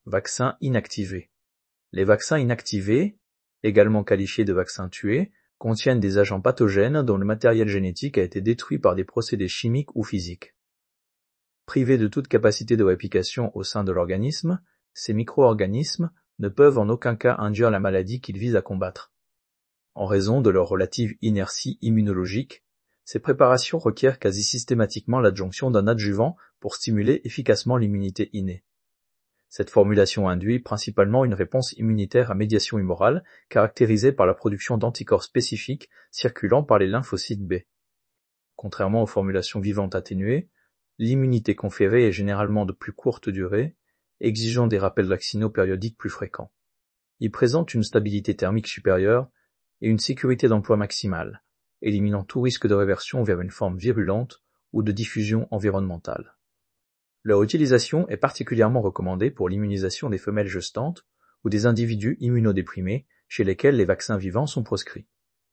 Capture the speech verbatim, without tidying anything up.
Vaccins inactivés. Les vaccins inactivés, également qualifiés de vaccins tués, contiennent des agents pathogènes dont le matériel génétique a été détruit par des procédés chimiques ou physiques. Privés de toute capacité de réplication au sein de l'organisme, ces micro-organismes ne peuvent en aucun cas induire la maladie qu'ils visent à combattre. En raison de leur relative inertie immunologique, ces préparations requièrent quasi systématiquement l'adjonction d'un adjuvant pour stimuler efficacement l'immunité innée. Cette formulation induit principalement une réponse immunitaire à médiation humorale caractérisée par la production d'anticorps spécifiques circulant par les lymphocytes B. Contrairement aux formulations vivantes atténuées, l'immunité conférée est généralement de plus courte durée, exigeant des rappels vaccinaux périodiques plus fréquents. Il présente une stabilité thermique supérieure et une sécurité d'emploi maximale, éliminant tout risque de réversion vers une forme virulente ou de diffusion environnementale. Leur utilisation est particulièrement recommandée pour l'immunisation des femelles gestantes ou des individus immunodéprimés chez lesquels les vaccins vivants sont proscrits.